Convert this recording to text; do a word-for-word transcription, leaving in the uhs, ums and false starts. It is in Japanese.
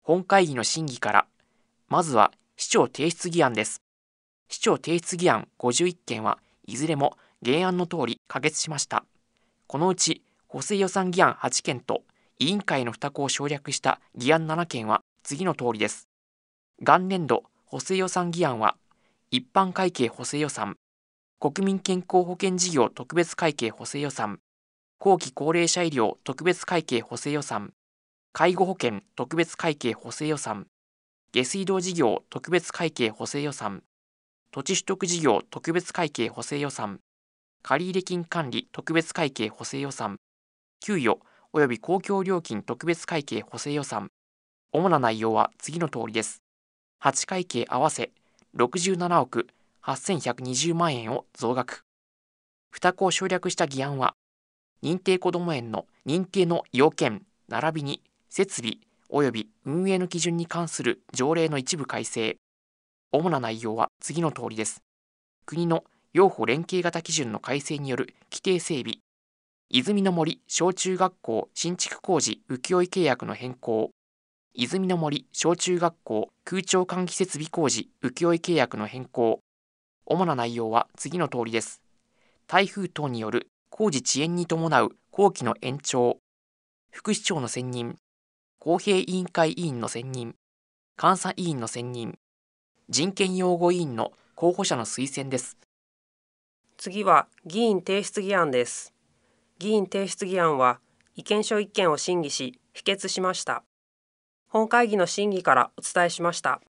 本会議の審議から、まずは市長提出議案です。市長提出議案ごじゅういっけんはいずれも原案の通り可決しました。このうち補正予算議案はちけんと委員会の付託を省略した議案ななけんは次の通りです。元年度補正予算議案は、一般会計補正予算、国民健康保険事業特別会計補正予算、後期高齢者医療特別会計補正予算、介護保険特別会計補正予算、下水道事業特別会計補正予算、土地取得事業特別会計補正予算、借入金管理特別会計補正予算、給与及び公共料金特別会計補正予算。主な内容は次の通りです。はち会計合わせろくじゅうななおくはっせんひゃくにじゅうまんえんを増額。付託を省略した議案は、認定こども園の認定の要件並びに設備及び運営の基準に関する条例の一部改正。主な内容は次の通りです。国の幼保連携型基準の改正による規定整備、泉の森小中学校新築工事請負契約の変更、泉の森小中学校空調換気設備工事請負契約の変更。主な内容は次の通りです。台風等による工事遅延に伴う工期の延長、副市長の選任、公平委員会委員の選任、監査委員の選任、人権擁護委員の候補者の推薦です。 次は議員提出議案です。議員提出議案は意見書いっけんを審議し、否決しました。本会議の審議からお伝えしました。